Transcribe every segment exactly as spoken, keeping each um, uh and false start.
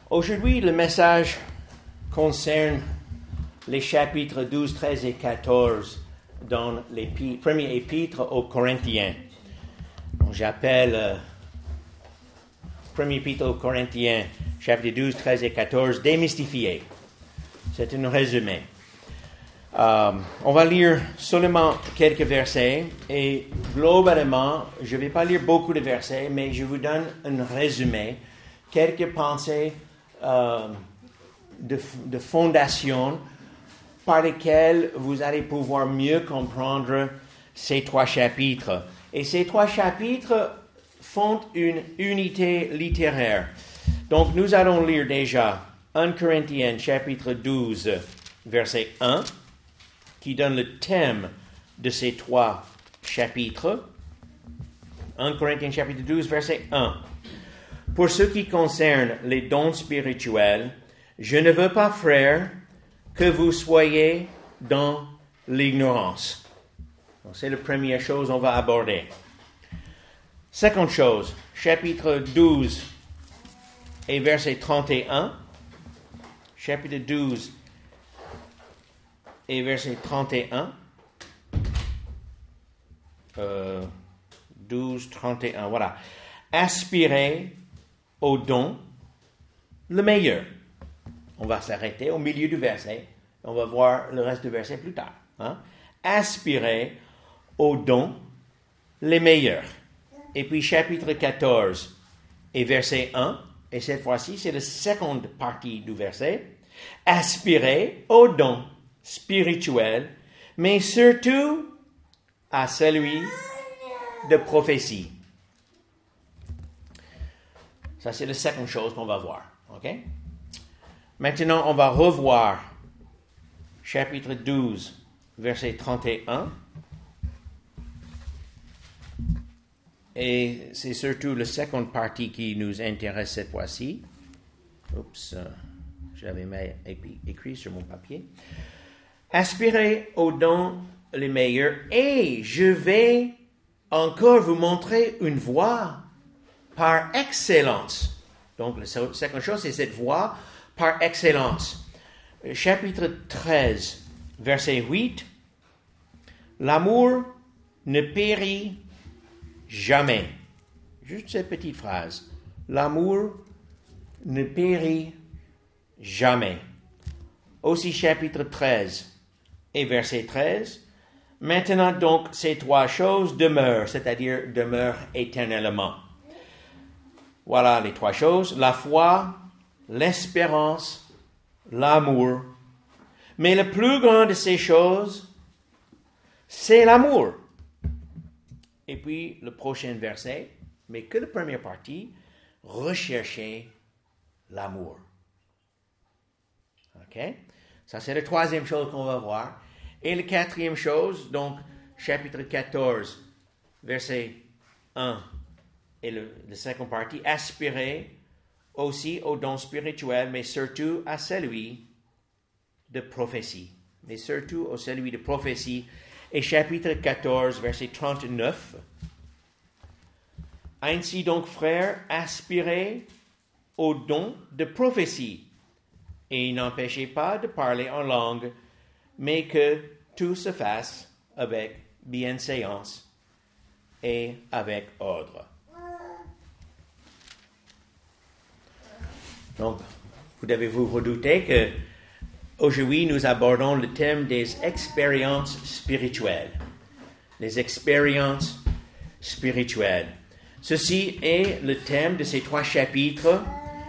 Aujourd'hui, le message concerne les chapitres douze, treize et quatorze dans les premiers épîtres aux Corinthiens. Donc, j'appelle euh, premier épître aux Corinthiens, chapitres douze, treize et quatorze, démystifié. C'est un résumé. Euh, on va lire seulement quelques versets et globalement, je ne vais pas lire beaucoup de versets, mais je vous donne un résumé, quelques pensées euh, de, de fondation par lesquelles vous allez pouvoir mieux comprendre ces trois chapitres. Et ces trois chapitres font une unité littéraire. Donc nous allons lire déjà un Corinthiens chapitre douze, verset un, qui donne le thème de ces trois chapitres. un Corinthiens chapitre douze, verset un. Pour ce qui concerne les dons spirituels, je ne veux pas, frères, que vous soyez dans l'ignorance. Donc, c'est la première chose qu'on va aborder. Seconde chose, chapitre douze et verset trente et un. Chapitre douze et verset trente et un. Euh, douze, trente et un, voilà. Aspirez au don le meilleur. On va s'arrêter au milieu du verset. On va voir le reste du verset plus tard. Hein? Aspirez au don les meilleurs. Et puis chapitre quatorze et verset un. Et cette fois-ci, c'est la seconde partie du verset. Aspirez au don spirituel, mais surtout à celui de prophétie. Ça, c'est la seconde chose qu'on va voir. OK? Maintenant, on va revoir chapitre douze, verset trente et un. Et c'est surtout la seconde partie qui nous intéresse cette fois-ci. Oups, euh, j'avais écrit sur mon papier. Aspirez aux dons les meilleurs et je vais encore vous montrer une voie par excellence. Donc, la seconde chose, c'est cette voie par excellence. Chapitre treize, verset huit. L'amour ne périt jamais. Juste cette petite phrase. L'amour ne périt jamais. Aussi chapitre treize et verset treize. Maintenant donc ces trois choses demeurent, c'est-à-dire demeurent éternellement. Voilà les trois choses, la foi, l'espérance, l'amour. Mais le plus grand de ces choses, c'est l'amour. Et puis le prochain verset, mais que la première partie, recherchez l'amour. OK? Ça, c'est la troisième chose qu'on va voir. Et la quatrième chose, donc, chapitre quatorze, verset un, et le, la seconde partie, aspirez aussi au don spirituel, mais surtout à celui de prophétie. Mais surtout à celui de prophétie. Et chapitre quatorze, verset trente-neuf. Ainsi donc, frères, aspirez au don de prophétie. Et n'empêchez pas de parler en langue, mais que tout se fasse avec bienséance et avec ordre. Donc, vous devez vous redouter que aujourd'hui nous abordons le thème des expériences spirituelles. Les expériences spirituelles. Ceci est le thème de ces trois chapitres.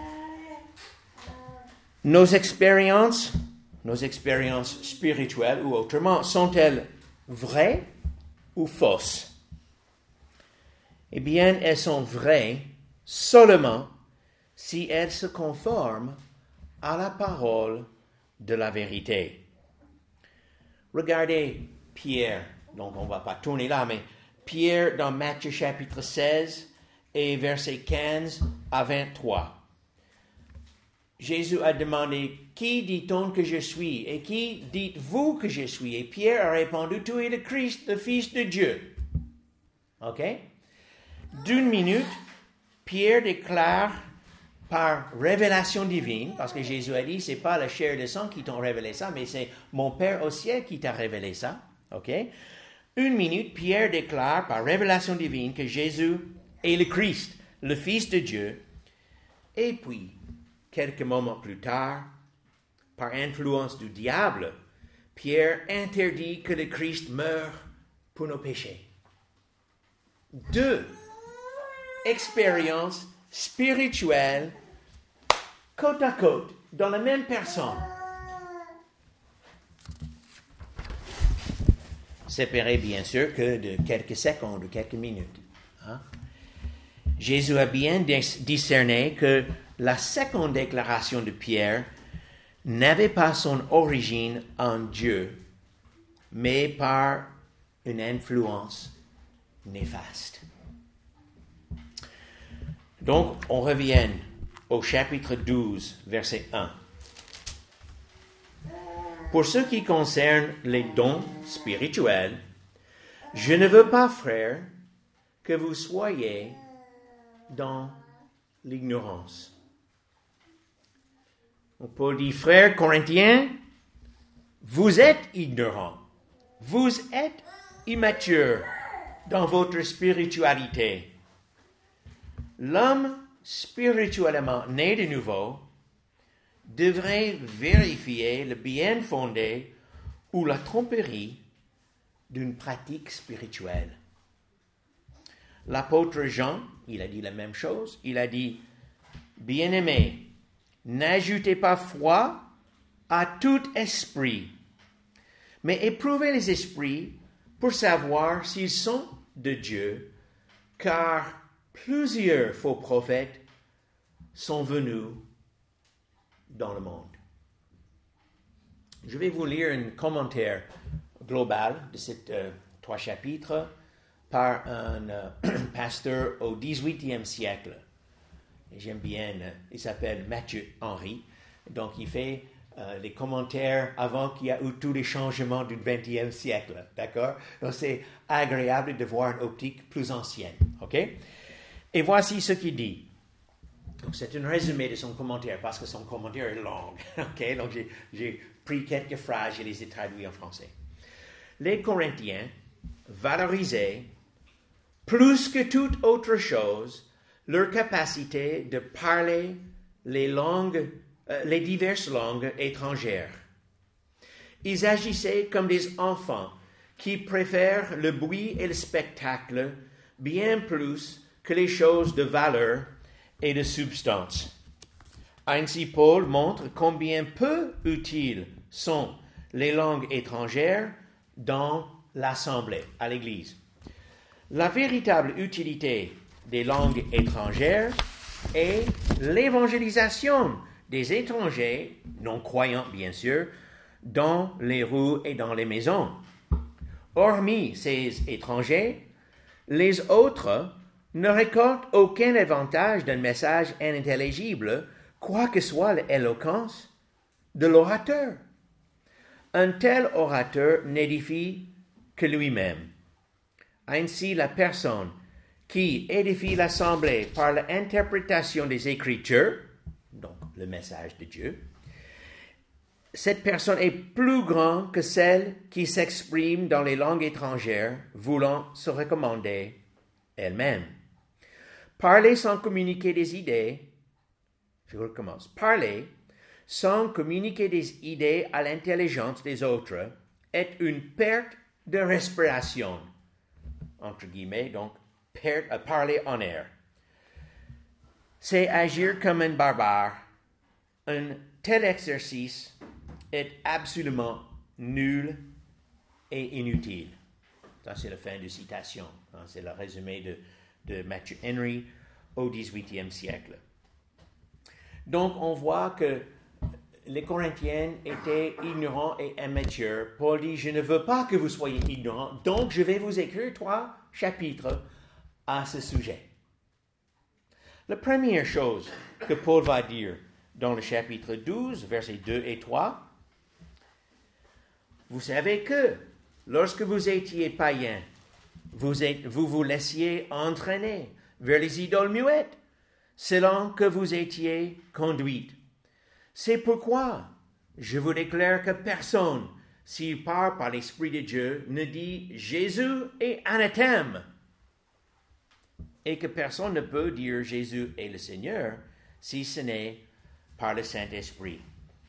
Nos expériences, nos expériences spirituelles, ou autrement, sont-elles vraies ou fausses? Eh bien, elles sont vraies seulement si elles se conforment à la parole de la vérité. Regardez Pierre, donc on ne va pas tourner là, mais Pierre dans Matthieu chapitre seize et versets quinze à vingt-trois. Jésus a demandé, « Qui dit-on que je suis? Et qui dites-vous que je suis? » Et Pierre a répondu, « Tu es le Christ, le Fils de Dieu. » OK? D'une minute, Pierre déclare par révélation divine, parce que Jésus a dit, c'est pas la chair et le sang qui t'ont révélé ça, mais c'est mon Père au ciel qui t'a révélé ça. OK? Une minute, Pierre déclare par révélation divine que Jésus est le Christ, le Fils de Dieu. Et puis, quelques moments plus tard, par influence du diable, Pierre interdit que le Christ meure pour nos péchés. Deux expériences spirituelles côte à côte dans la même personne. Séparées bien sûr que de quelques secondes ou quelques minutes. Hein? Jésus a bien discerné que la seconde déclaration de Pierre n'avait pas son origine en Dieu, mais par une influence néfaste. Donc, on revient au chapitre douze, verset un. Pour ce qui concerne les dons spirituels, je ne veux pas, frères, que vous soyez dans l'ignorance. Donc Paul dit, frères corinthiens, vous êtes ignorants, vous êtes immatures dans votre spiritualité. L'homme spirituellement né de nouveau devrait vérifier le bien fondé ou la tromperie d'une pratique spirituelle. L'apôtre Jean, il a dit la même chose. Il a dit, bien-aimés, n'ajoutez pas foi à tout esprit, mais éprouvez les esprits pour savoir s'ils sont de Dieu, car plusieurs faux prophètes sont venus dans le monde. Je vais vous lire un commentaire global de ces euh, trois chapitres par un euh, pasteur au dix-huitième siècle. Et j'aime bien, euh, il s'appelle Mathieu Henry. Donc il fait euh, les commentaires avant qu'il y ait eu tous les changements du vingtième siècle. D'accord? Donc c'est agréable de voir une optique plus ancienne. OK? Et voici ce qu'il dit. Donc, c'est un résumé de son commentaire, parce que son commentaire est long. Okay? Donc, j'ai, j'ai pris quelques phrases et les ai traduites en français. Les Corinthiens valorisaient, plus que toute autre chose, leur capacité de parler les langues, euh, les diverses langues étrangères. Ils agissaient comme des enfants qui préfèrent le bruit et le spectacle bien plus que les choses de valeur et de substance. Ainsi, Paul montre combien peu utiles sont les langues étrangères dans l'assemblée, à l'Église. La véritable utilité des langues étrangères est l'évangélisation des étrangers, non croyants bien sûr, dans les rues et dans les maisons. Hormis ces étrangers, les autres ne récolte aucun avantage d'un message inintelligible, quoi que soit l'éloquence de l'orateur. Un tel orateur n'édifie que lui-même. Ainsi, la personne qui édifie l'assemblée par l'interprétation des Écritures, donc le message de Dieu, cette personne est plus grande que celle qui s'exprime dans les langues étrangères, voulant se recommander elle-même. Parler sans communiquer des idées, je recommence, parler sans communiquer des idées à l'intelligence des autres est une perte de respiration, entre guillemets, donc perte à parler en air. C'est agir comme un barbare. Un tel exercice est absolument nul et inutile. Ça, c'est la fin de citation. Hein, c'est le résumé de de Matthew Henry au dix-huitième siècle. Donc, on voit que les Corinthiens étaient ignorants et immatures. Paul dit, je ne veux pas que vous soyez ignorants, donc je vais vous écrire trois chapitres à ce sujet. La première chose que Paul va dire dans le chapitre douze, versets deux et trois, vous savez que lorsque vous étiez païens, Vous, êtes, vous vous laissiez entraîner vers les idoles muettes, selon que vous étiez conduite. C'est pourquoi je vous déclare que personne, s'il parle par l'Esprit de Dieu, ne dit Jésus est anathème, et que personne ne peut dire Jésus est le Seigneur si ce n'est par le Saint-Esprit.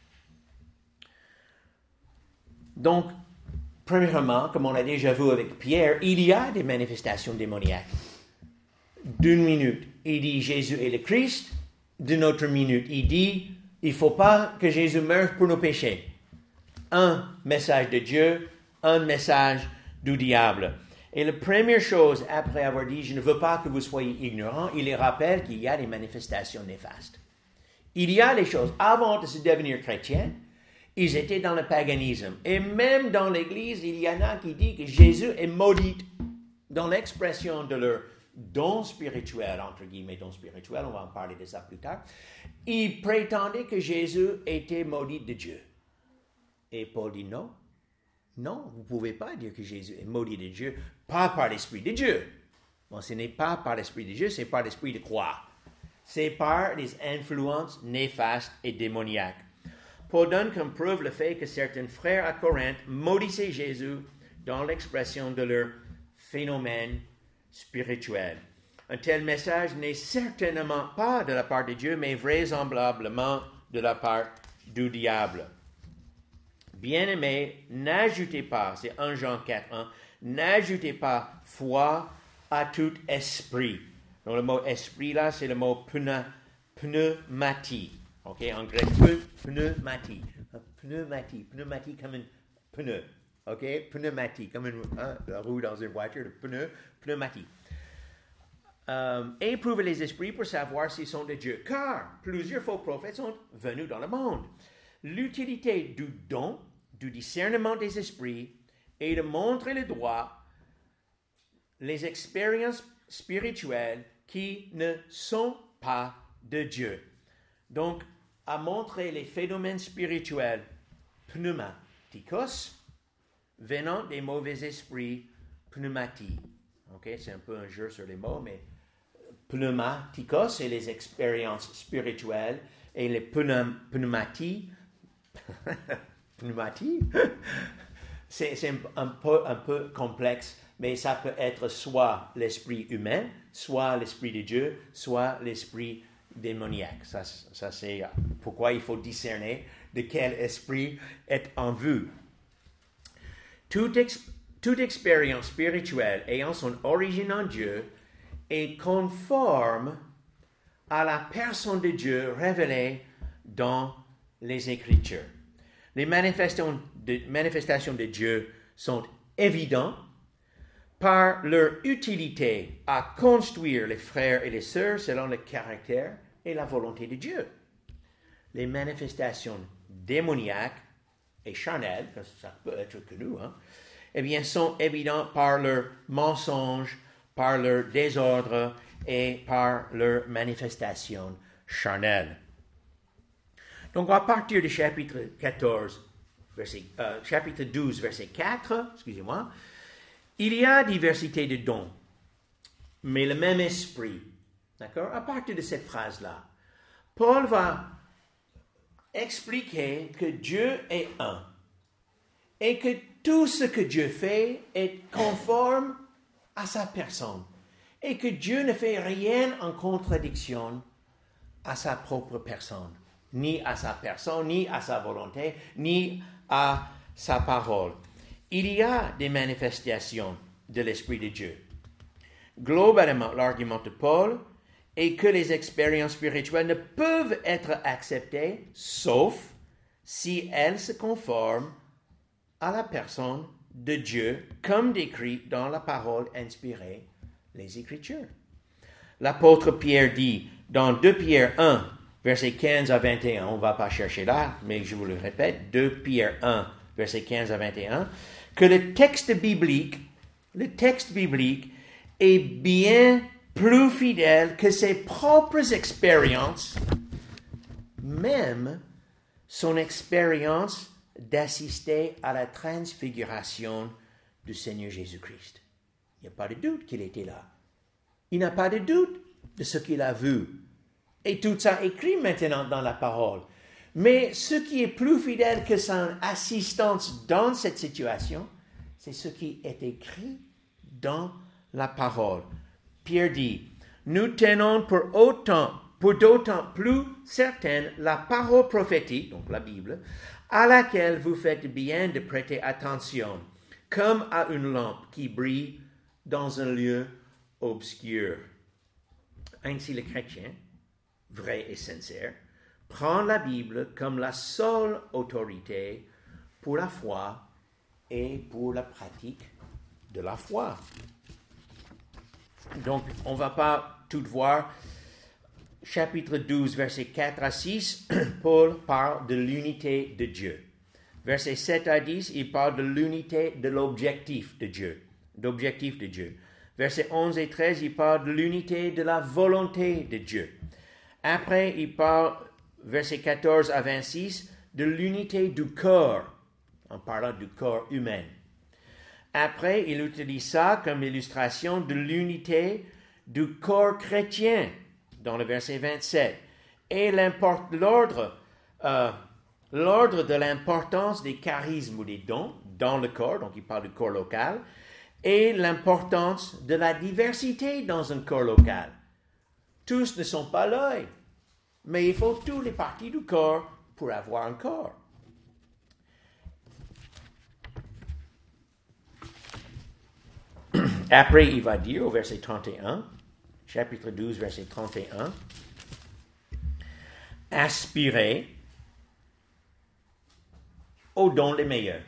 Donc, premièrement, comme on a déjà vu avec Pierre, il y a des manifestations démoniaques. D'une minute, il dit Jésus est le Christ. D'une autre minute, il dit il ne faut pas que Jésus meure pour nos péchés. Un message de Dieu, un message du diable. Et la première chose, après avoir dit je ne veux pas que vous soyez ignorants, il les rappelle qu'il y a des manifestations néfastes. Il y a les choses, avant de se devenir chrétiens, ils étaient dans le paganisme. Et même dans l'Église, il y en a qui disent que Jésus est maudit. Dans l'expression de leur don spirituel, entre guillemets, don spirituel, on va en parler de ça plus tard, ils prétendaient que Jésus était maudit de Dieu. Et Paul dit non. Non, vous ne pouvez pas dire que Jésus est maudit de Dieu, pas par l'Esprit de Dieu. Bon, ce n'est pas par l'Esprit de Dieu, c'est par l'Esprit de croire. C'est par les influences néfastes et démoniaques. Paul donne comme preuve le fait que certains frères à Corinthe maudissaient Jésus dans l'expression de leur phénomène spirituel. Un tel message n'est certainement pas de la part de Dieu, mais vraisemblablement de la part du diable. Bien-aimés, n'ajoutez pas, c'est premier Jean quatre, un, n'ajoutez pas foi à tout esprit. Donc le mot esprit là, c'est le mot pneuma, pneumatie. Ok, en grec, pneumatie. Pneumatie, pneumatie comme un pneu. Ok, pneumatie, comme une hein, la roue dans une voiture, le pneu, pneumatie. Um, éprouvez les esprits pour savoir s'ils sont de Dieu, car plusieurs faux prophètes sont venus dans le monde. L'utilité du don, du discernement des esprits, est de montrer le droit, les expériences spirituelles qui ne sont pas de Dieu. Donc, à montrer les phénomènes spirituels pneumatikos, venant des mauvais esprits pneumati. Ok, c'est un peu un jeu sur les mots, mais pneumatikos, c'est les expériences spirituelles, et les pneum, pneumati, pneumati, c'est, c'est un, un, peu, un peu complexe, mais ça peut être soit l'esprit humain, soit l'esprit de Dieu, soit l'esprit démoniaque. Ça, ça c'est pourquoi il faut discerner de quel esprit est en vue. Toute, ex, toute expérience spirituelle ayant son origine en Dieu est conforme à la personne de Dieu révélée dans les Écritures. Les manifestations de, manifestations de Dieu sont évidentes par leur utilité à construire les frères et les sœurs selon le caractère et la volonté de Dieu. Les manifestations démoniaques et charnelles, ça peut être que nous, hein, eh bien, sont évidentes par leur mensonge, par leur désordre et par leur manifestation charnelle. Donc, à partir du chapitre quatorze, verset, euh, chapitre douze, verset quatre, excusez-moi, il y a diversité de dons, mais le même esprit. D'accord? À partir de cette phrase-là, Paul va expliquer que Dieu est un et que tout ce que Dieu fait est conforme à sa personne et que Dieu ne fait rien en contradiction à sa propre personne, ni à sa personne, ni à sa volonté, ni à sa parole. Il y a des manifestations de l'Esprit de Dieu. Globalement, l'argument de Paul est que les expériences spirituelles ne peuvent être acceptées sauf si elles se conforment à la personne de Dieu, comme décrit dans la parole inspirée, les Écritures. L'apôtre Pierre dit dans deux Pierre un, versets quinze à vingt et un, on ne va pas chercher là, mais je vous le répète, deux Pierre un, versets quinze à vingt et un, que le texte biblique, le texte biblique est bien plus fidèle que ses propres expériences, même son expérience d'assister à la transfiguration du Seigneur Jésus-Christ. Il n'y a pas de doute qu'il était là. Il n'a pas de doute de ce qu'il a vu Et tout ça écrit maintenant dans la parole. Mais ce qui est plus fidèle que son assistance dans cette situation, c'est ce qui est écrit dans la parole. Pierre dit, nous tenons pour autant, pour d'autant plus certaine la parole prophétique, donc la Bible, à laquelle vous faites bien de prêter attention, comme à une lampe qui brille dans un lieu obscur. Ainsi le chrétien, vrai et sincère, prend la Bible comme la seule autorité pour la foi et pour la pratique de la foi. Donc, on ne va pas tout voir. Chapitre douze, versets quatre à six, Paul parle de l'unité de Dieu. Versets sept à dix, il parle de l'unité de l'objectif de Dieu, d'objectif de Dieu. Versets onze et treize, il parle de l'unité de la volonté de Dieu. Après, il parle, versets quatorze à vingt-six, de l'unité du corps, en parlant du corps humain. Après, il utilise ça comme illustration de l'unité du corps chrétien, dans le verset vingt-sept. Et l'ordre, euh, l'ordre de l'importance des charismes ou des dons dans le corps, donc il parle du corps local, et l'importance de la diversité dans un corps local. Tous ne sont pas l'œil, mais il faut toutes les parties du corps pour avoir un corps. Après, il va dire au verset trente et un, chapitre douze, verset trente et un, aspirez aux dons les meilleurs.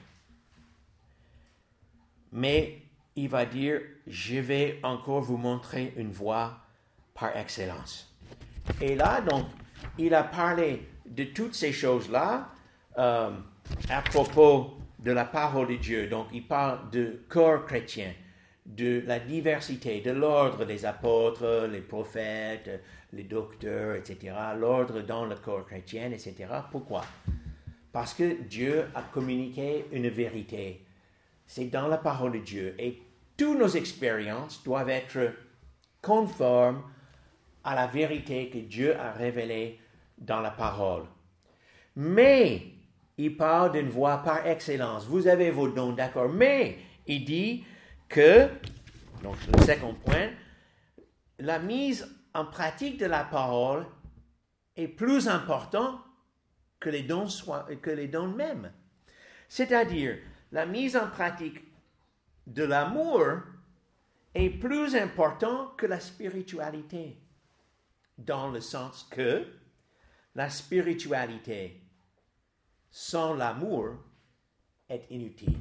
Mais il va dire, je vais encore vous montrer une voie par excellence. Et là, donc, il a parlé de toutes ces choses-là euh, à propos de la parole de Dieu. Donc, il parle de corps chrétien, de la diversité, de l'ordre des apôtres, les prophètes, les docteurs, et cetera, l'ordre dans le corps chrétien, et cetera. Pourquoi? Parce que Dieu a communiqué une vérité. C'est dans la parole de Dieu. Et toutes nos expériences doivent être conformes à la vérité que Dieu a révélée dans la parole. Mais il parle d'une voie par excellence. Vous avez vos dons, d'accord, mais il dit que, donc le second point, la mise en pratique de la parole est plus importante que les dons, soient, que les dons mêmes. C'est-à-dire, la mise en pratique de l'amour est plus importante que la spiritualité, dans le sens que la spiritualité sans l'amour est inutile.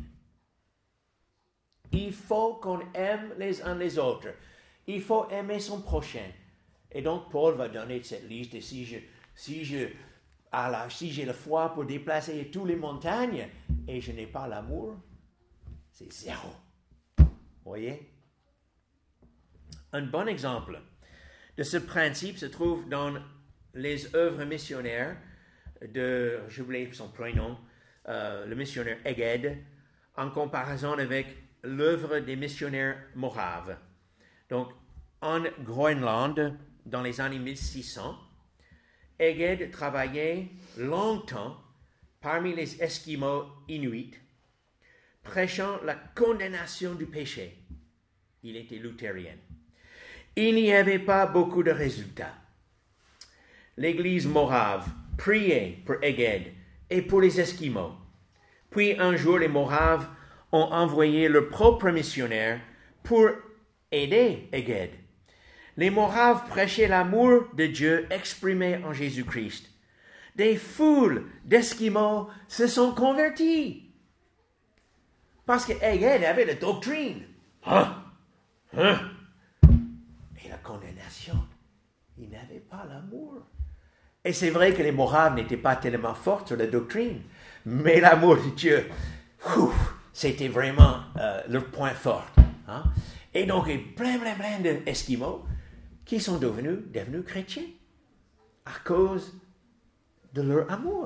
Il faut qu'on aime les uns les autres. Il faut aimer son prochain. Et donc, Paul va donner cette liste. Et si je, si je, à la, si j'ai la foi pour déplacer toutes les montagnes et je n'ai pas l'amour, c'est zéro. Voyez? Un bon exemple de ce principe se trouve dans les œuvres missionnaires de, j'ai oublié son prénom, euh, le missionnaire Eged, en comparaison avec l'œuvre des missionnaires moraves. Donc, en Groenland, dans les années mille six cents, Eged travaillait longtemps parmi les Esquimaux inuits, prêchant la condamnation du péché. Il était luthérien. Il n'y avait pas beaucoup de résultats. L'église morave priait pour Eged et pour les Esquimaux. Puis un jour, les Moraves ont envoyé leur propre missionnaire pour aider Eged. Les Moraves prêchaient l'amour de Dieu exprimé en Jésus-Christ. Des foules d'Esquimaux se sont convertis. Parce que Eged avait la doctrine. Hein? Hein? Et la condamnation. Il n'avait pas l'amour. Et c'est vrai que les Moraves n'étaient pas tellement forts sur la doctrine. Mais l'amour de Dieu, ouf, c'était vraiment euh, leur point fort. Hein? Et donc, il y a plein, plein, plein d'Esquimaux qui sont devenus, devenus chrétiens à cause de leur amour.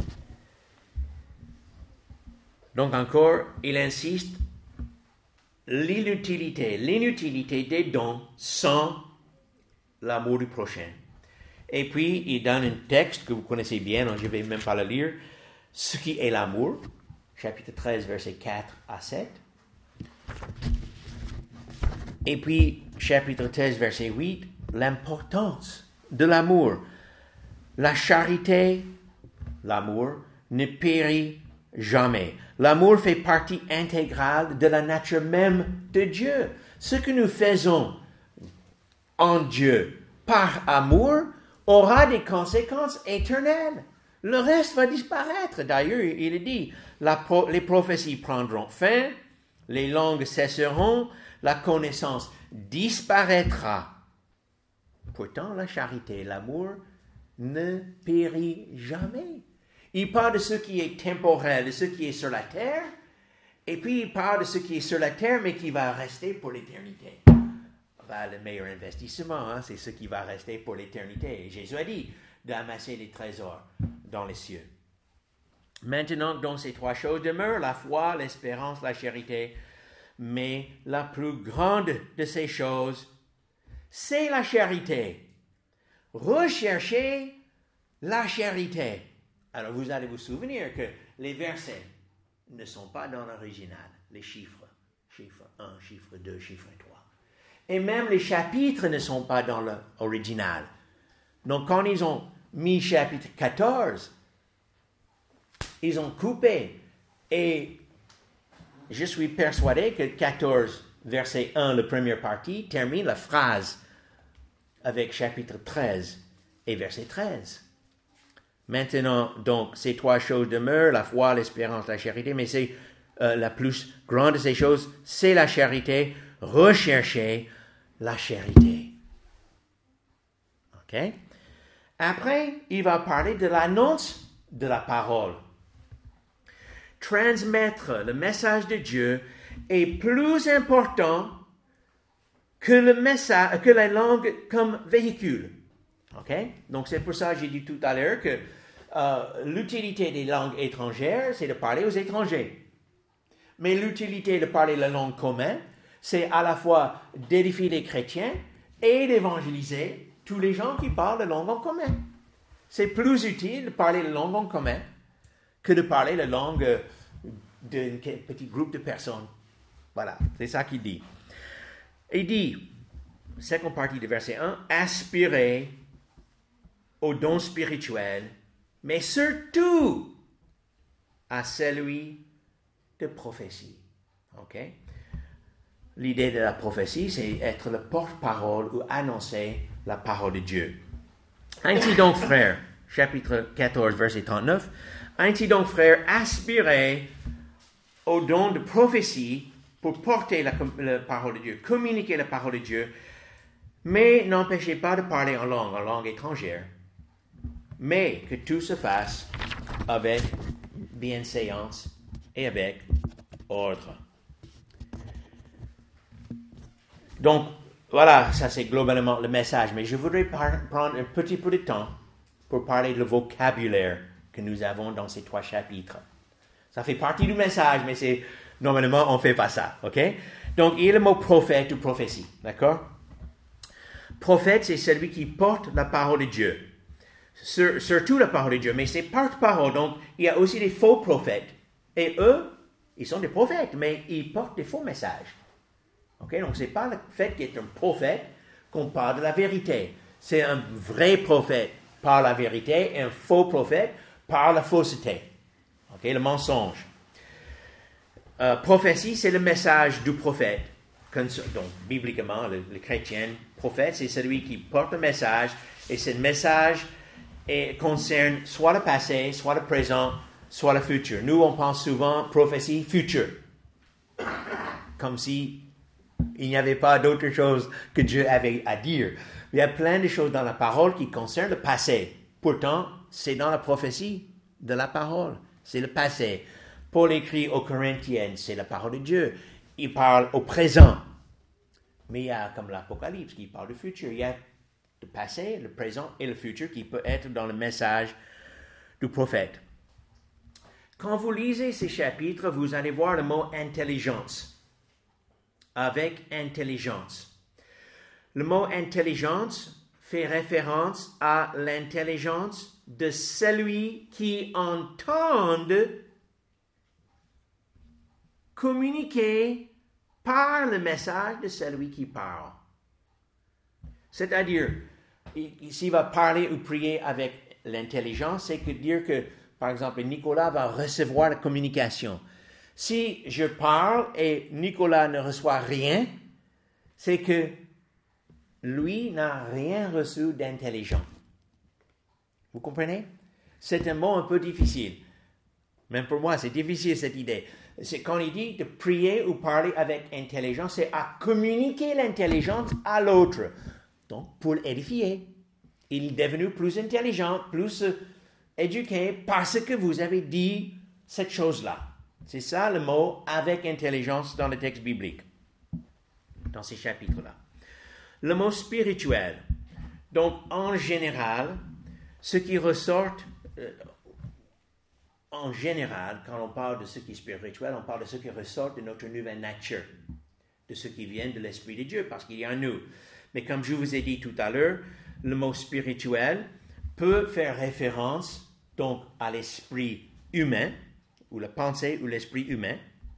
Donc encore, il insiste, l'inutilité, l'inutilité des dons sans l'amour du prochain. Et puis, il donne un texte que vous connaissez bien, donc je ne vais même pas le lire, ce qui est l'amour, chapitre treize, versets quatre à sept. Et puis, chapitre treize, verset huit, l'importance de l'amour. La charité, l'amour, ne périt jamais. L'amour fait partie intégrale de la nature même de Dieu. Ce que nous faisons en Dieu par amour aura des conséquences éternelles. Le reste va disparaître. D'ailleurs, il dit, la pro- les prophéties prendront fin, les langues cesseront, la connaissance disparaîtra. Pourtant, la charité, l'amour, ne périt jamais. Il parle de ce qui est temporel, de ce qui est sur la terre, et puis il parle de ce qui est sur la terre, mais qui va rester pour l'éternité. Ben, le meilleur investissement, hein, c'est ce qui va rester pour l'éternité. Et Jésus a dit d'amasser des trésors dans les cieux. Maintenant, donc, ces trois choses demeurent, la foi, l'espérance, la charité. Mais la plus grande de ces choses, c'est la charité. Recherchez la charité. Alors, vous allez vous souvenir que les versets ne sont pas dans l'original, les chiffres. Chiffre un, chiffre deux, chiffre trois. Et même les chapitres ne sont pas dans l'original. Donc, quand ils ont mis chapitre quatorze, ils ont coupé. Et je suis persuadé que quatorze, verset un, la première partie, termine la phrase avec chapitre treize et verset treize. Maintenant, donc, ces trois choses demeurent, la foi, l'espérance, la charité, mais c'est euh, la plus grande de ces choses, c'est la charité. Recherchez la charité. OK? Après, il va parler de l'annonce de la parole. Transmettre le message de Dieu est plus important que le message, que la langue comme véhicule. OK? Donc, c'est pour ça que j'ai dit tout à l'heure que euh, l'utilité des langues étrangères, c'est de parler aux étrangers. Mais l'utilité de parler la langue commune, c'est à la fois d'édifier les chrétiens et d'évangéliser tous les gens qui parlent la langue en commun. C'est plus utile de parler la langue en commun que de parler la langue d'un petit groupe de personnes. Voilà, c'est ça qu'il dit. Il dit, seconde partie du verset un, aspirez aux dons spirituels, mais surtout à celui de prophétie. OK? L'idée de la prophétie, c'est être le porte-parole ou annoncer la parole de Dieu. Ainsi donc, frères, chapitre quatorze, verset trente-neuf, ainsi donc, frères, aspirez au don de prophétie pour porter la, la parole de Dieu, communiquer la parole de Dieu, mais n'empêchez pas de parler en langue, en langue étrangère, mais que tout se fasse avec bienséance et avec ordre. Donc, voilà, ça c'est globalement le message, mais je voudrais par- prendre un petit peu de temps pour parler du vocabulaire que nous avons dans ces trois chapitres. Ça fait partie du message, mais c'est normalement on ne fait pas ça, ok? Donc, il y a le mot prophète ou prophétie, d'accord? Prophète, c'est celui qui porte la parole de Dieu. Sur, surtout la parole de Dieu, mais c'est porte-parole. Donc, il y a aussi des faux prophètes. Et eux, ils sont des prophètes, mais ils portent des faux messages. Ok? Donc, ce n'est pas le fait qu'il est un prophète qu'on parle de la vérité. C'est un vrai prophète par la vérité et un faux prophète par la fausseté. Ok? Le mensonge. Euh, prophétie, c'est le message du prophète. Donc, bibliquement, le, le chrétien, prophète, c'est celui qui porte le message, et ce message et concerne soit le passé, soit le présent, soit le futur. Nous, on pense souvent prophétie future, comme si il n'y avait pas d'autre chose que Dieu avait à dire. Il y a plein de choses dans la parole qui concernent le passé. Pourtant, c'est dans la prophétie de la parole. C'est le passé. Paul écrit aux Corinthiens, c'est la parole de Dieu. Il parle au présent. Mais il y a comme l'Apocalypse qui parle du futur. Il y a le passé, le présent et le futur qui peut être dans le message du prophète. Quand vous lisez ces chapitres, vous allez voir le mot intelligence. avec intelligence. Le mot intelligence fait référence à l'intelligence de celui qui entend communiquer par le message de celui qui parle. C'est-à-dire, s'il va parler ou prier avec l'intelligence, c'est que dire que, par exemple, Nicolas va recevoir la communication. Si je parle et Nicolas ne reçoit rien, c'est que lui n'a rien reçu d'intelligent. Vous comprenez? C'est un mot un peu difficile. Même pour moi, c'est difficile cette idée. C'est quand il dit de prier ou parler avec intelligence, c'est à communiquer l'intelligence à l'autre. Donc, pour l'édifier. Il est devenu plus intelligent, plus euh, éduqué parce que vous avez dit cette chose-là. C'est ça le mot avec intelligence dans le texte biblique, dans ces chapitres-là. Le mot spirituel. Donc, en général, ce qui ressort, euh, en général, quand on parle de ce qui est spirituel, on parle de ce qui ressort de notre nouvelle nature, de ce qui vient de l'Esprit de Dieu, parce qu'il y a en nous. Mais comme je vous ai dit tout à l'heure, le mot spirituel peut faire référence donc à l'esprit humain, ou la pensée ou l'esprit humain.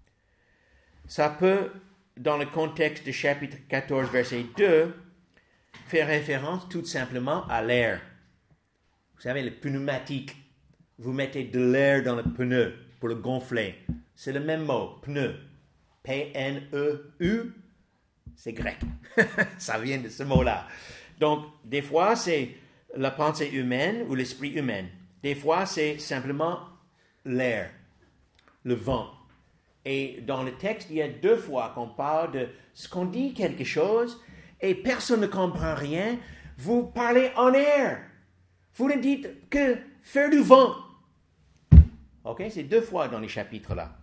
Ça peut, dans le contexte du chapitre quatorze, verset deux, faire référence tout simplement à l'air. Vous savez, le pneumatique. Vous mettez de l'air dans le pneu pour le gonfler. C'est le même mot, pneu. P N E U, c'est grec. Ça vient de ce mot-là. Donc, des fois, c'est la pensée humaine ou l'esprit humain. Des fois, c'est simplement l'air, le vent. Et dans le texte, il y a deux fois qu'on parle de ce qu'on dit quelque chose et personne ne comprend rien. Vous parlez en air. Vous ne dites que faire du vent. OK? C'est deux fois dans les chapitres-là.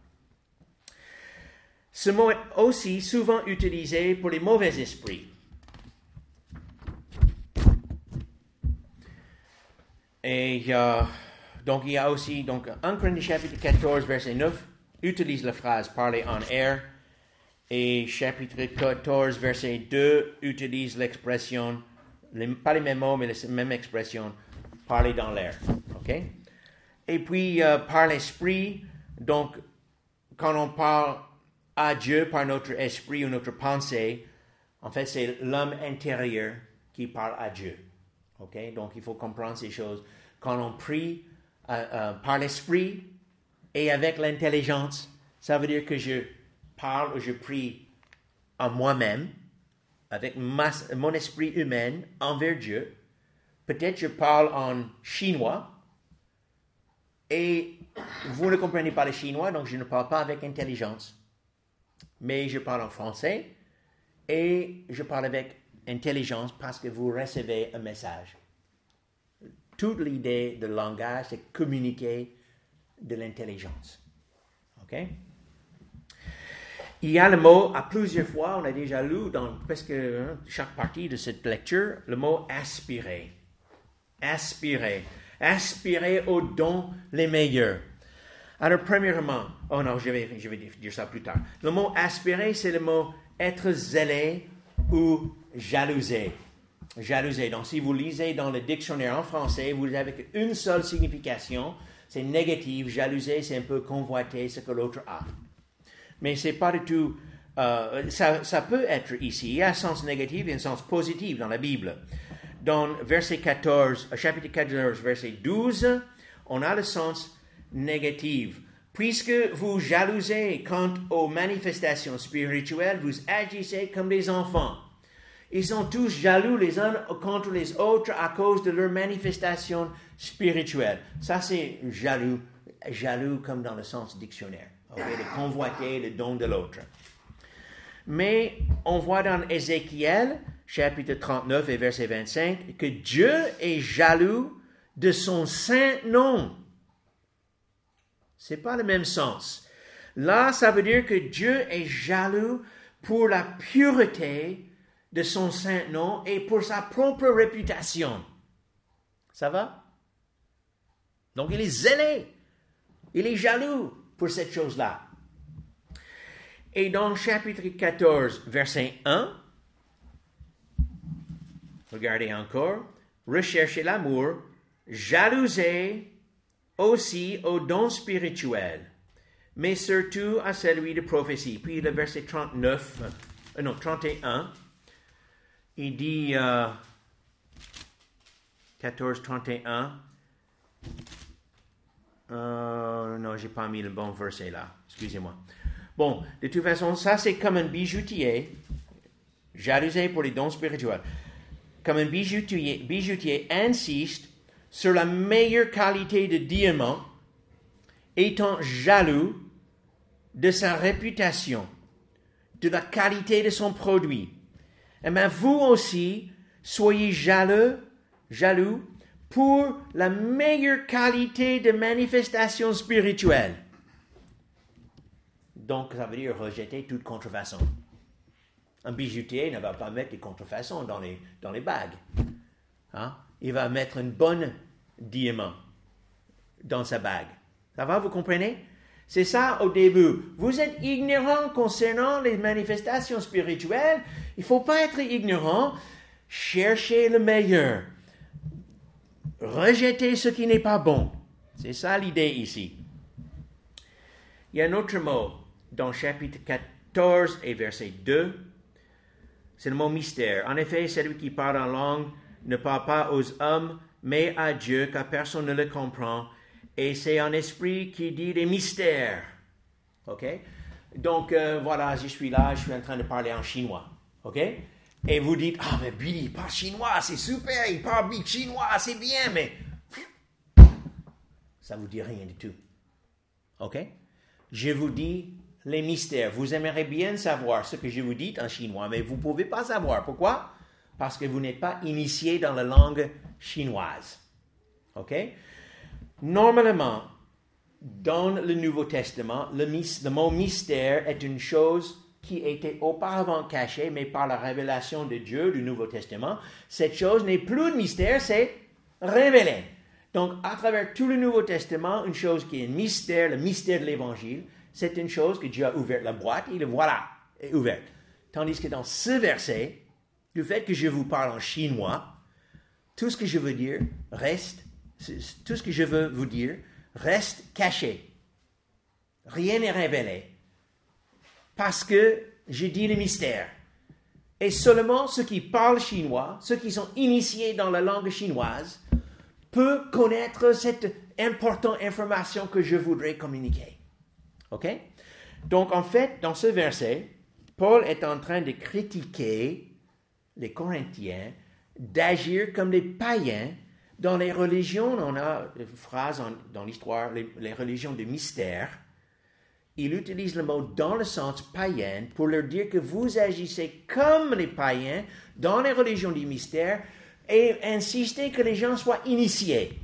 Ce mot est aussi souvent utilisé pour les mauvais esprits. Et euh, donc, il y a aussi, donc, un Corinthiens chapitre quatorze, verset neuf, utilise la phrase « parler en air ». Et chapitre quatorze, verset deux, utilise l'expression, les, pas les mêmes mots, mais la même expression, « parler dans l'air ». OK? Et puis, euh, par l'esprit, donc, quand on parle à Dieu par notre esprit ou notre pensée, en fait, c'est l'homme intérieur qui parle à Dieu. OK? Donc, il faut comprendre ces choses. Quand on prie euh, euh, par l'esprit et avec l'intelligence, ça veut dire que je parle ou je prie en moi-même, avec ma, mon esprit humain envers Dieu. Peut-être je parle en chinois et vous ne comprenez pas le chinois, donc je ne parle pas avec intelligence. Mais je parle en français et je parle avec intelligence parce que vous recevez un message. Toute l'idée de langage, c'est communiquer de l'intelligence. OK? Il y a le mot, à plusieurs fois, on a déjà lu dans presque hein, chaque partie de cette lecture, le mot aspirer. Aspirer. Aspirer aux dons les meilleurs. Alors, premièrement, oh non, je vais, je vais dire ça plus tard. Le mot aspirer, c'est le mot être zélé ou jalouser. Jalouser. Donc, si vous lisez dans le dictionnaire en français, vous avez qu'une seule signification, c'est négatif. Jalouser, c'est un peu convoiter ce que l'autre a. Mais c'est pas du tout... Euh, ça, ça peut être ici. Il y a un sens négatif et un sens positif dans la Bible. Dans verset quatorze, chapitre quatorze, verset douze, on a le sens négatif. Puisque vous jalousez quant aux manifestations spirituelles, vous agissez comme des enfants. Ils sont tous jaloux les uns contre les autres à cause de leurs manifestations spirituelles. Ça, c'est jaloux, jaloux comme dans le sens dictionnaire. Okay? De convoiter le don de l'autre. Mais on voit dans Ézéchiel, chapitre trente-neuf et verset vingt-cinq, que Dieu est jaloux de son saint nom. Ce n'est pas le même sens. Là, ça veut dire que Dieu est jaloux pour la pureté de son saint nom et pour sa propre réputation. Ça va? Donc, il est zélé. Il est jaloux pour cette chose-là. Et dans le chapitre quatorze, verset un, regardez encore, recherchez l'amour, jalousez aussi aux dons spirituels, mais surtout à celui de prophétie. Puis le verset trente-neuf, euh, non, trente et un, il dit, euh, quatorze, trente et un, euh, non, j'ai pas mis le bon verset là, excusez-moi. Bon, de toute façon, ça c'est comme un bijoutier, jalousé pour les dons spirituels, comme un bijoutier, bijoutier insiste sur la meilleure qualité de diamant, étant jaloux de sa réputation, de la qualité de son produit. Eh bien, vous aussi, soyez jaloux, jaloux pour la meilleure qualité de manifestation spirituelle. Donc, ça veut dire rejeter toute contrefaçon. Un bijoutier ne va pas mettre des contrefaçons dans les, dans les bagues. Hein? Il va mettre un bon diamant dans sa bague. Ça va, vous comprenez? C'est ça au début. Vous êtes ignorant concernant les manifestations spirituelles. Il ne faut pas être ignorant. Cherchez le meilleur. Rejetez ce qui n'est pas bon. C'est ça l'idée ici. Il y a un autre mot dans chapitre quatorze et verset deux. C'est le mot mystère. En effet, celui qui parle en langue ne parle pas aux hommes, mais à Dieu, car personne ne le comprend. Et c'est un esprit qui dit des mystères. OK? Donc, euh, voilà, je suis là, je suis en train de parler en chinois. OK? Et vous dites, ah, mais Billy, il parle chinois, c'est super, il parle chinois, c'est bien, mais ça ne vous dit rien du tout. OK? Je vous dis les mystères. Vous aimeriez bien savoir ce que je vous dis en chinois, mais vous ne pouvez pas savoir. Pourquoi? Parce que vous n'êtes pas initié dans la langue chinoise. OK? Normalement, dans le Nouveau Testament, le, le mot mystère est une chose qui était auparavant cachée, mais par la révélation de Dieu du Nouveau Testament, cette chose n'est plus de mystère, c'est révélé. Donc, à travers tout le Nouveau Testament, une chose qui est un mystère, le mystère de l'Évangile, c'est une chose que Dieu a ouvert la boîte, et le voilà, est ouverte. Tandis que dans ce verset, du fait que je vous parle en chinois, tout ce que je veux dire reste, tout ce que je veux vous dire reste caché. Rien n'est révélé. Parce que je dis le mystère. Et seulement ceux qui parlent chinois, ceux qui sont initiés dans la langue chinoise, peuvent connaître cette importante information que je voudrais communiquer. OK? Donc, en fait, dans ce verset, Paul est en train de critiquer les Corinthiens d'agir comme des païens dans les religions. On a une phrase en, dans l'histoire, les, les religions de mystère. Il utilise le mot dans le sens païen pour leur dire que vous agissez comme les païens dans les religions du mystère et insistez que les gens soient initiés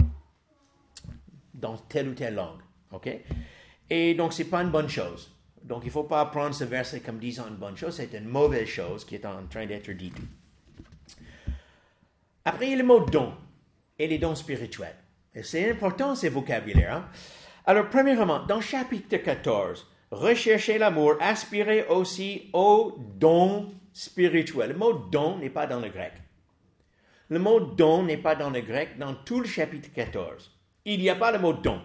dans telle ou telle langue. OK? Et donc, ce n'est pas une bonne chose. Donc, il ne faut pas prendre ce verset comme disant une bonne chose. C'est une mauvaise chose qui est en train d'être dite. Après, il y a le mot don et les dons spirituels. Et c'est important, ces vocabulaires. Hein? Alors, premièrement, dans chapitre quatorze, recherchez l'amour, aspirez aussi aux dons spirituels. Le mot don n'est pas dans le grec. Le mot don n'est pas dans le grec dans tout le chapitre quatorze. Il n'y a pas le mot don.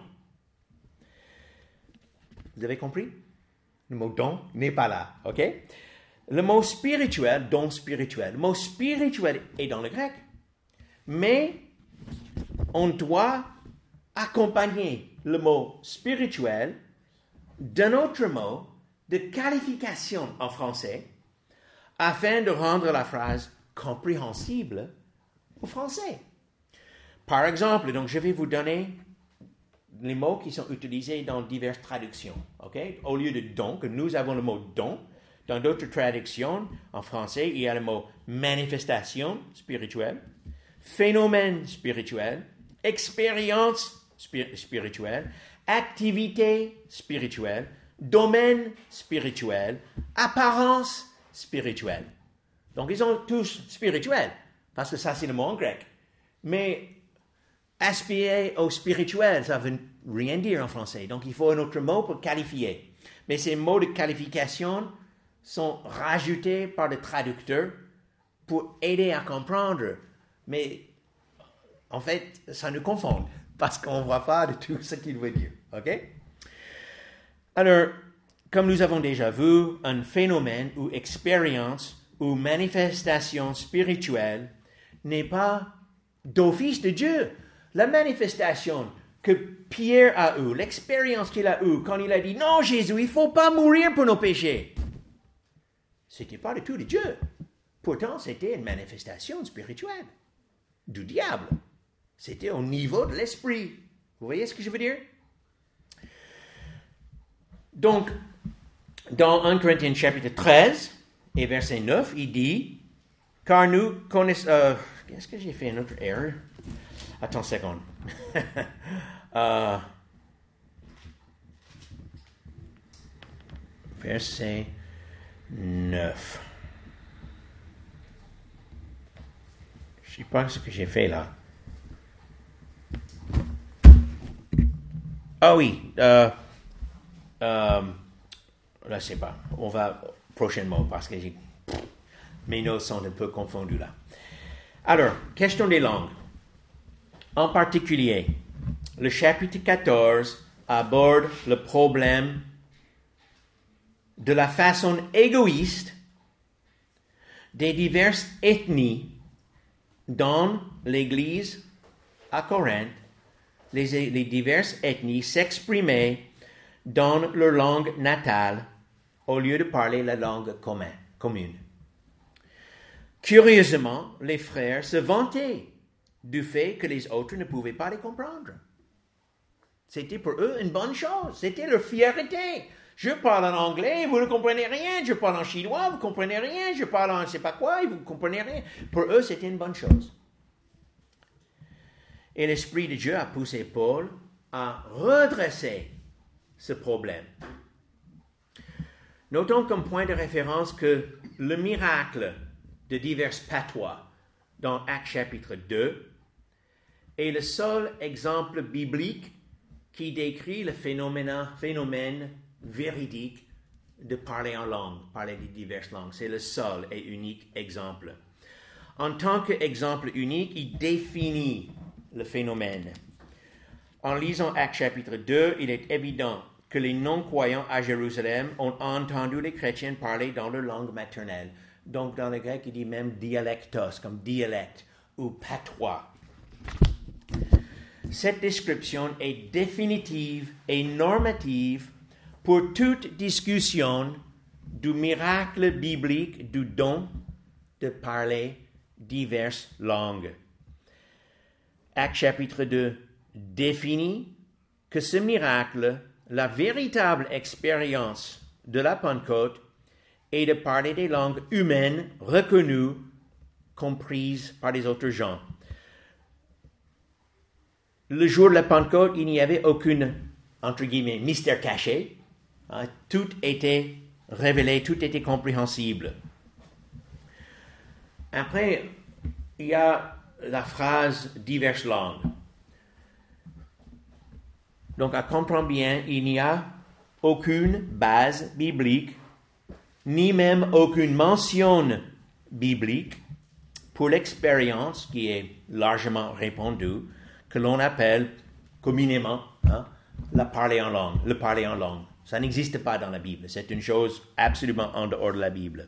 Vous avez compris? Le mot don n'est pas là, OK? Le mot spirituel, don spirituel, le mot spirituel est dans le grec. Mais on doit accompagner le mot spirituel d'un autre mot de qualification en français afin de rendre la phrase compréhensible au français. Par exemple, donc je vais vous donner les mots qui sont utilisés dans diverses traductions. Okay? Au lieu de don, que nous avons le mot don, dans d'autres traductions en français, il y a le mot manifestation spirituelle, phénomène spirituel, expérience spir- spirituelle, activité spirituelle, domaine spirituel, apparence spirituelle. Donc, ils sont tous spirituels, parce que ça, c'est le mot en grec. Mais aspirer au spirituel, ça ne veut rien dire en français. Donc, il faut un autre mot pour qualifier. Mais ces mots de qualification sont rajoutés par le traducteur pour aider à comprendre. Mais en fait, ça nous confond parce qu'on ne voit pas de tout ce qu'il veut dire. OK? Alors, comme nous avons déjà vu, un phénomène ou expérience ou manifestation spirituelle n'est pas d'office de Dieu. La manifestation que Pierre a eue, l'expérience qu'il a eue quand il a dit « Non, Jésus, il ne faut pas mourir pour nos péchés », ce n'était pas du tout de Dieu. Pourtant, c'était une manifestation spirituelle du diable. C'était au niveau de l'esprit. Vous voyez ce que je veux dire? Donc, dans premier Corinthiens chapitre treize et verset neuf, il dit « Car nous connaissons... Euh, Qu'est-ce que j'ai fait une autre erreur? Attends une seconde. euh, verset neuf. Je ne sais pas ce que j'ai fait là. Ah oui, euh, euh, là, je ne sais pas. On va prochainement parce que j'ai, mes notes sont un peu confondues là. Alors, question des langues. En particulier, le chapitre quatorze aborde le problème de la façon égoïste des diverses ethnies dans l'Église à Corinthe. Les, les diverses ethnies s'exprimaient dans leur langue natale au lieu de parler la langue commun, commune. Curieusement, les frères se vantaient du fait que les autres ne pouvaient pas les comprendre. C'était pour eux une bonne chose. C'était leur fierté. Je parle en anglais, vous ne comprenez rien. Je parle en chinois, vous ne comprenez rien. Je parle en je ne sais pas quoi, vous ne comprenez rien. Pour eux, c'était une bonne chose. Et l'Esprit de Dieu a poussé Paul à redresser ce problème. Notons comme point de référence que le miracle de divers patois dans Actes chapitre deux est le seul exemple biblique qui décrit le phénomène, phénomène véridique de parler en langue, parler de diverses langues. C'est le seul et unique exemple. En tant qu'exemple unique, il définit le phénomène. En lisant Actes chapitre deux, il est évident que les non-croyants à Jérusalem ont entendu les chrétiens parler dans leur langue maternelle. Donc, dans le grec, il dit même dialectos, comme dialecte ou patois. Cette description est définitive et normative pour toute discussion du miracle biblique du don de parler diverses langues. Actes chapitre deux définit que ce miracle, la véritable expérience de la Pentecôte, est de parler des langues humaines reconnues, comprises par les autres gens. Le jour de la Pentecôte, il n'y avait aucune, entre guillemets, mystère caché. Hein, tout était révélé, tout était compréhensible. Après, il y a la phrase « diverses langues ». Donc, à comprendre bien, il n'y a aucune base biblique, ni même aucune mention biblique pour l'expérience qui est largement répandue, que l'on appelle communément hein, la parler en langue, le parler en langue. Ça n'existe pas dans la Bible. C'est une chose absolument en dehors de la Bible.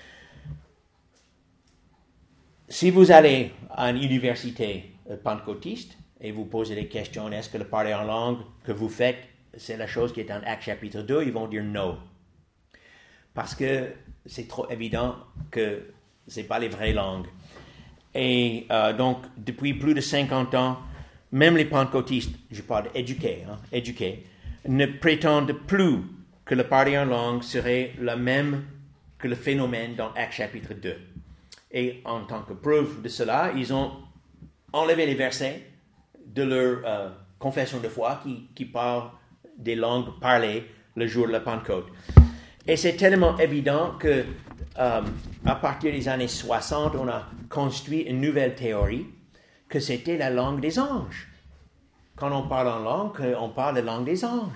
Si vous allez à une université pentecôtiste et vous posez des questions, est-ce que le parler en langue que vous faites, c'est la chose qui est dans Actes chapitre deux, ils vont dire non. Parce que c'est trop évident que ce n'est pas les vraies langues. Et euh, donc, depuis plus de cinquante ans, même les pentecôtistes, je parle d'éduqués, hein, éduqués, ne prétendent plus que le parler en langue serait le même que le phénomène dans Actes chapitre deux. Et en tant que preuve de cela, ils ont enlevé les versets de leur euh, confession de foi qui, qui parlent des langues parlées le jour de la Pentecôte. Et c'est tellement évident que euh, à partir des années soixante, on a construit une nouvelle théorie que c'était la langue des anges. Quand on parle en langue, on parle la langue des anges.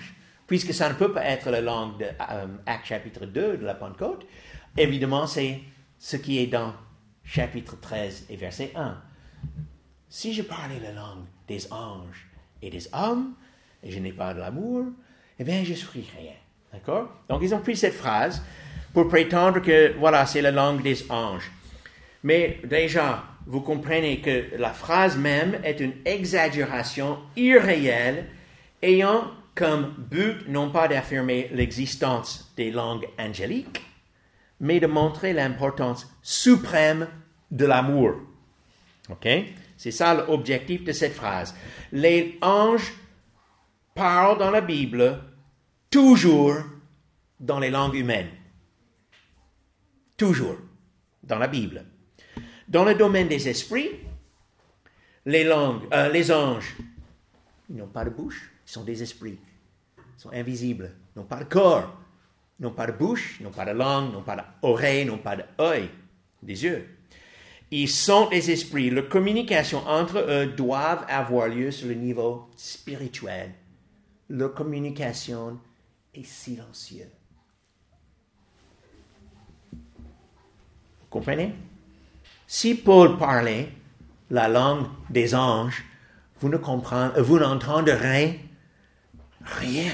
puisque ça ne peut pas être la langue de euh, Actes chapitre deux de la Pentecôte, évidemment, c'est ce qui est dans chapitre treize et verset un. Si je parlais la langue des anges et des hommes, et je n'ai pas de l'amour, eh bien, je suis rien. D'accord? Donc, ils ont pris cette phrase pour prétendre que, voilà, c'est la langue des anges. Mais déjà, vous comprenez que la phrase même est une exagération irréelle ayant comme but non pas d'affirmer l'existence des langues angéliques, mais de montrer l'importance suprême de l'amour. OK? C'est ça l'objectif de cette phrase. Les anges parlent dans la Bible toujours dans les langues humaines. Toujours dans la Bible. Dans le domaine des esprits, les langues, euh, les anges, ils n'ont pas de bouche, ils sont des esprits. Ils sont invisibles, ils n'ont pas de corps, ils n'ont pas de bouche, ils n'ont pas de langue, ils n'ont pas d'oreille, ils n'ont pas d'œil, des yeux. Ils sont des esprits. La communication entre eux doit avoir lieu sur le niveau spirituel. Leur communication est silencieuse. Vous comprenez? Si Paul parlait la langue des anges, vous ne comprenez, vous n'entendrez rien.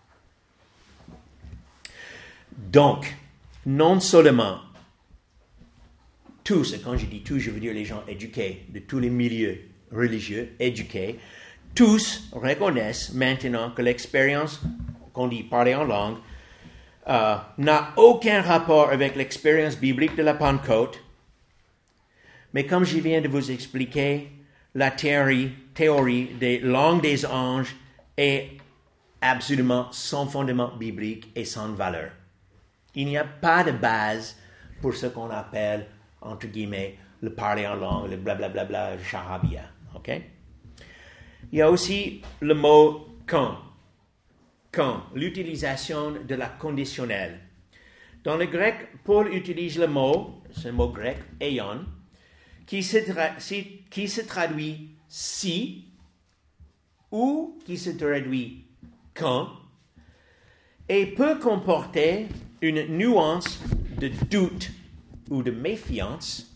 Donc, non seulement tous, et quand je dis tous, je veux dire les gens éduqués de tous les milieux religieux, éduqués, tous reconnaissent maintenant que l'expérience, qu'on dit parler en langue, euh, n'a aucun rapport avec l'expérience biblique de la Pentecôte. Mais comme je viens de vous expliquer, la théorie, théorie des langues des anges est absolument sans fondement biblique et sans valeur. Il n'y a pas de base pour ce qu'on appelle, entre guillemets, le parler en langue, le blablabla, bla, bla, bla, le charabia. Okay? Il y a aussi le mot quand. Quand, l'utilisation de la conditionnelle. Dans le grec, Paul utilise le mot, c'est le mot grec, eion, qui se, tra- si, qui se traduit si, ou qui se traduit quand, et peut comporter une nuance de doute ou de méfiance.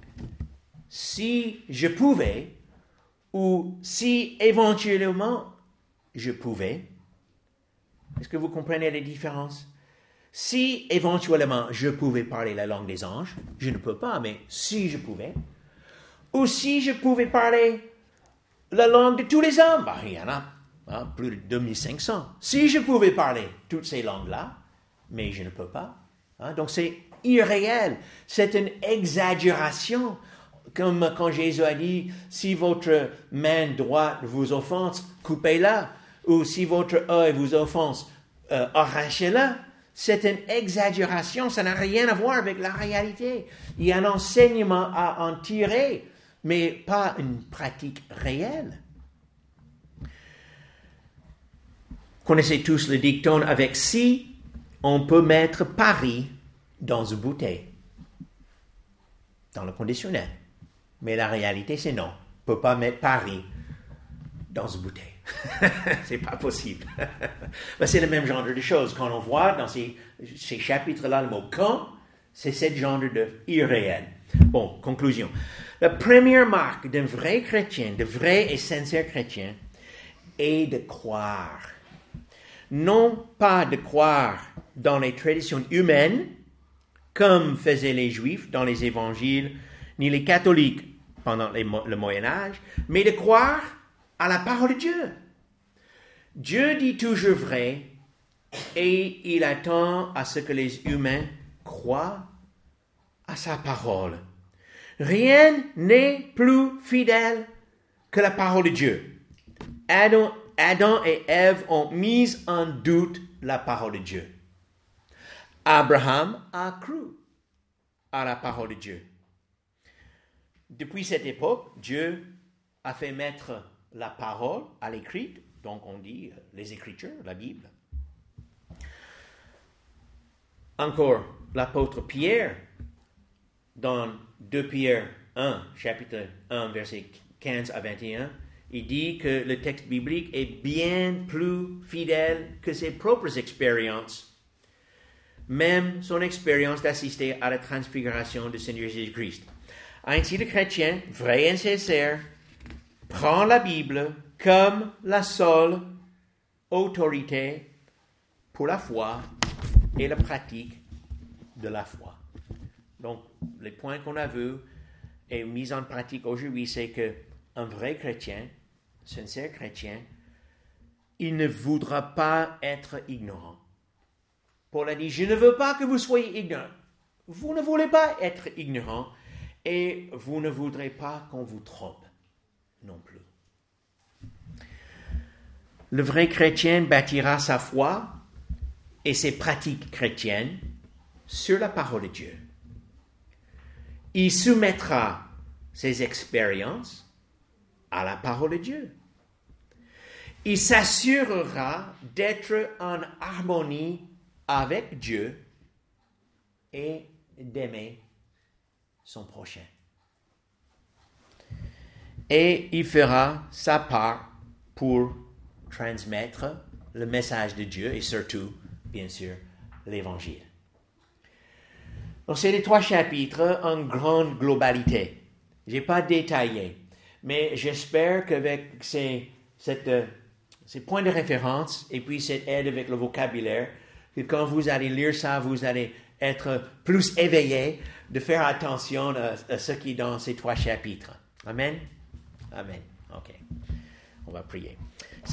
Si je pouvais, ou si éventuellement je pouvais. Est-ce que vous comprenez les différences? Si éventuellement je pouvais parler la langue des anges, je ne peux pas, mais si je pouvais. Ou si je pouvais parler la langue de tous les hommes, ben, il y en a hein, plus de deux mille cinq cents. Si je pouvais parler toutes ces langues-là, mais je ne peux pas. Hein, donc c'est irréel. C'est une exagération. Comme quand Jésus a dit, si votre main droite vous offense, coupez-la. Ou si votre œil vous offense, euh, arrachez-la. C'est une exagération, ça n'a rien à voir avec la réalité. Il y a un enseignement à en tirer, mais pas une pratique réelle. Vous connaissez tous le dicton avec si, on peut mettre Paris dans une bouteille, dans le conditionnel. Mais la réalité, c'est non. On ne peut pas mettre Paris dans une bouteille. C'est pas possible. Ben, c'est le même genre de choses. Quand on voit dans ces, ces chapitres-là le mot « quand », c'est ce genre de irréel. Bon, conclusion. La première marque d'un vrai chrétien, de vrai et sincère chrétien, est de croire. Non pas de croire dans les traditions humaines, comme faisaient les Juifs dans les évangiles, ni les catholiques pendant les, le Moyen-Âge, mais de croire à la parole de Dieu. Dieu dit toujours vrai et il attend à ce que les humains croient à sa parole. Rien n'est plus fidèle que la parole de Dieu. Adam, Adam et Ève ont mis en doute la parole de Dieu. Abraham a cru à la parole de Dieu. Depuis cette époque, Dieu a fait mettre la parole à l'écrit, donc on dit les Écritures, la Bible. Encore, l'apôtre Pierre, dans deux Pierre un, chapitre un, versets quinze à vingt et un, Il dit que le texte biblique est bien plus fidèle que ses propres expériences, même son expérience d'assister à la transfiguration du Seigneur Jésus-Christ. Ainsi, le chrétien, vrai et sincère, prend la Bible comme la seule autorité pour la foi et la pratique de la foi. Donc, les points qu'on a vus et mis en pratique aujourd'hui, c'est qu'un vrai chrétien, sincère chrétien, il ne voudra pas être ignorant. Paul a dit, je ne veux pas que vous soyez ignorants. Vous ne voulez pas être ignorant et vous ne voudrez pas qu'on vous trompe non plus. Le vrai chrétien bâtira sa foi et ses pratiques chrétiennes sur la parole de Dieu. Il soumettra ses expériences à la parole de Dieu. Il s'assurera d'être en harmonie avec Dieu et d'aimer son prochain. Et il fera sa part pour transmettre le message de Dieu et surtout, bien sûr, l'Évangile. Donc, c'est les trois chapitres en grande globalité. Je n'ai pas détaillé, mais j'espère qu'avec ces, cette, ces points de référence et puis cette aide avec le vocabulaire, que quand vous allez lire ça, vous allez être plus éveillé de faire attention à, à ce qui est dans ces trois chapitres. Amen? Amen. OK. On va prier.